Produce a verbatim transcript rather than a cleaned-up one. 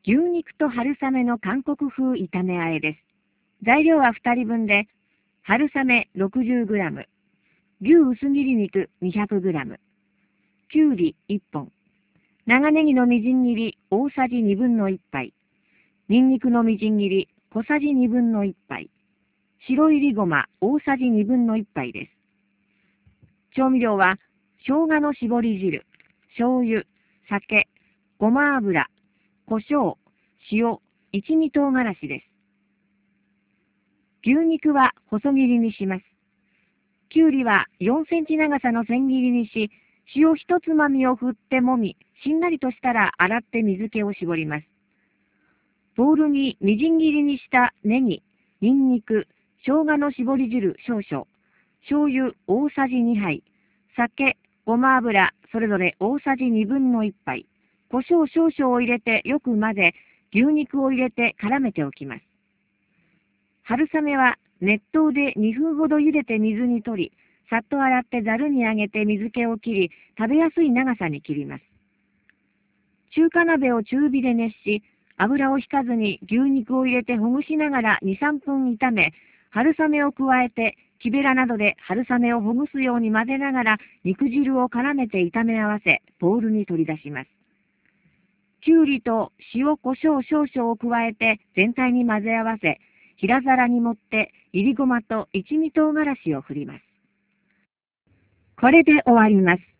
牛肉と春雨の韓国風炒め和えです。材料はふたりぶんで、春雨 ろくじゅうグラム、牛薄切り肉 にひゃくグラム、きゅうりいっぽん、長ネギのみじん切り大さじにぶんのいっぱい、ニンニクのみじん切り小さじにぶんのいっぱい、白いりごま大さじにぶんのいっぱいです。調味料は、生姜の絞り汁、醤油、酒、ごま油、胡椒、塩、一味唐辛子です。牛肉は細切りにします。きゅうりはよんセンチ長さの千切りにし、塩一つまみを振ってもみ、しんなりとしたら洗って水気を絞ります。ボウルにみじん切りにしたネギ、ニンニク、生姜の絞り汁少々、醤油大さじにはい、酒、ごま油それぞれ大さじにぶんのいっぱい、胡椒少々を入れてよく混ぜ、牛肉を入れて絡めておきます。春雨は熱湯でにふんほど茹でて水に取り、さっと洗ってざるにあげて水気を切り、食べやすい長さに切ります。中華鍋を中火で熱し、油を引かずに牛肉を入れてほぐしながらに、さんぷん炒め、春雨を加えて、木べらなどで春雨をほぐすように混ぜながら肉汁を絡めて炒め合わせ、ボウルに取り出します。きゅうりと塩コショウ少々を加えて全体に混ぜ合わせ、平皿に盛っていりごまと一味唐辛子を振ります。これで終わります。